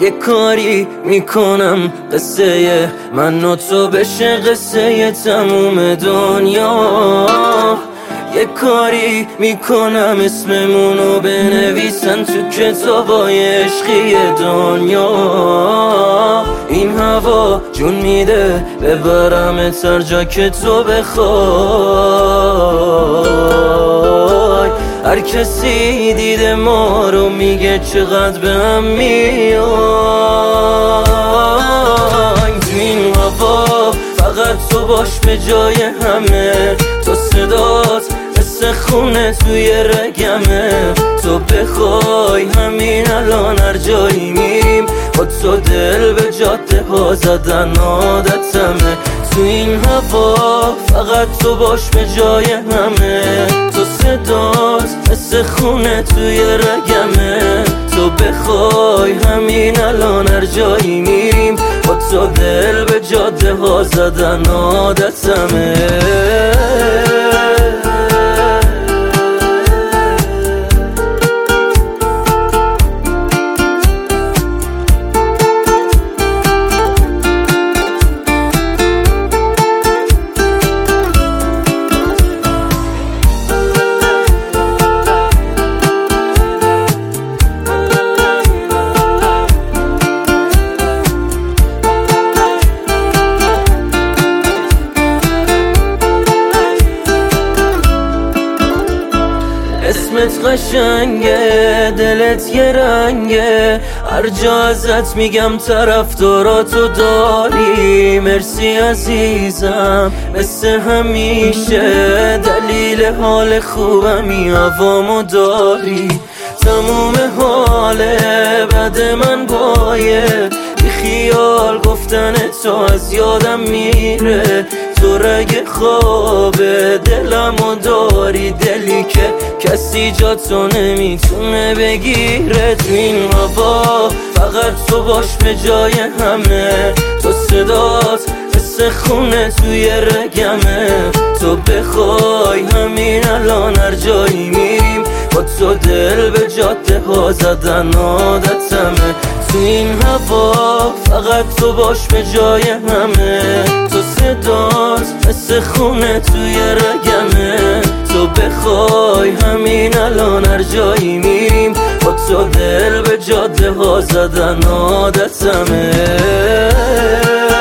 یه کاری میکنم قصه من و تو بشه قصه تموم دنیا. یه کاری میکنم اسممونو بنویسن تو کتابای عشقی دنیا. این هوا جون میده ببرم هر جا که تو بخوای. هر کسی دیده ما رو میگه چقدر به هم میای. تو این هوا فقط تو باش به جای همه. تو صدات مثل خونه توی رگمه. تو بخوای همین الان هر جایی میریم با تو دل به جاده ها زدن عادتمه. تو این هوا فقط تو باش به جای همه. تو صدات مثل خونه توی رگمه. تو بخوای همین الان هر جایی میریم با تو دل به جاده ها زدن عادتمه. اسمت قشنگه، دلت یه رنگه، هر جا ازت میگم طرفداراتو داری. مرسی عزیزم مثل همیشه، دلیل حال خوبمی هوامو داری. تموم حاله بعد من بایه، بی خیال گفتن تو از یادم میره. تو رگ خوابه دلمو داری، دلی که کسی جا تو نمیتونه بگیره. تو این هوا فقط تو باش به جای همه. تو صدات مثل خونه توی رگمه. تو بخوای همین الان هر جایی میریم با تو دل به جاده ها زدن عادتمه. تو این هوا فقط تو باش به جای همه. تو صدات مثل خونه توی رگمه. تو بخوای همین الان هر جایی میریم با تو دل به جاده ها زدن عادتمه.